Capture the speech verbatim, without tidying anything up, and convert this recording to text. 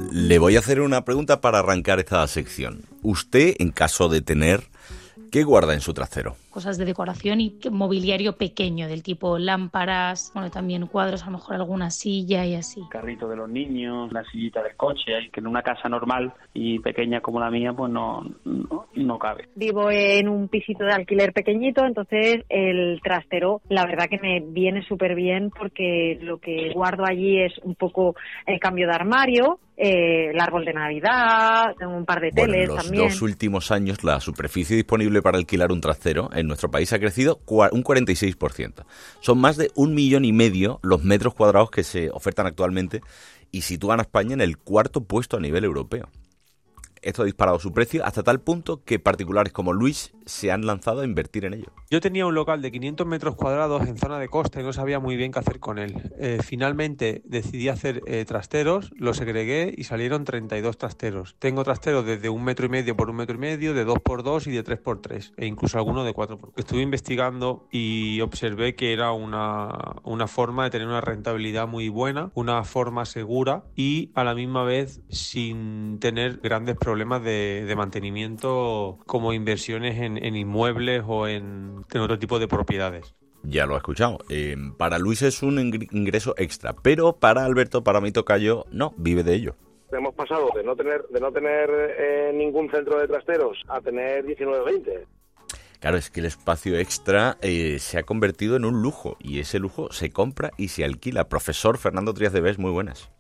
Le voy a hacer una pregunta para arrancar esta sección. Usted, en caso de tener, ¿qué guarda en su trastero? Cosas de decoración y mobiliario pequeño, del tipo lámparas, bueno, también cuadros, a lo mejor alguna silla y así. Carrito de los niños, la sillita del coche, que en una casa normal y pequeña como la mía, pues no, no, no cabe. Vivo en un pisito de alquiler pequeñito, entonces el trastero, la verdad que me viene súper bien porque lo que guardo allí es un poco el cambio de armario, eh, el árbol de Navidad, tengo un par de Bueno, teles en los también. dos últimos años la superficie disponible para alquilar un trastero en nuestro país ha crecido un cuarenta y seis por ciento. Son más de un millón y medio los metros cuadrados que se ofertan actualmente y sitúan a España en el cuarto puesto a nivel europeo. Esto ha disparado su precio hasta tal punto que particulares como Luis se han lanzado a invertir en ello. Yo tenía un local de quinientos metros cuadrados en zona de costa y no sabía muy bien qué hacer con él. Eh, finalmente decidí hacer eh, trasteros, los segregué y salieron treinta y dos trasteros. Tengo trasteros desde un metro y medio por un metro y medio, de dos por dos y de tres por tres, e incluso alguno de cuatro por cuatro. Estuve investigando y observé que era una, una forma de tener una rentabilidad muy buena, una forma segura y a la misma vez sin tener grandes problemas problemas de, de mantenimiento como inversiones en, en inmuebles o en, en otro tipo de propiedades. Ya lo he escuchado. Eh, para Luis es un ingreso extra, pero para Alberto, para mi tocayo, no, vive de ello. Hemos pasado de no tener de no tener eh, ningún centro de trasteros a tener diecinueve, veinte. Claro, es que el espacio extra eh, se ha convertido en un lujo y ese lujo se compra y se alquila. Profesor Fernando Trías de Bes, muy buenas.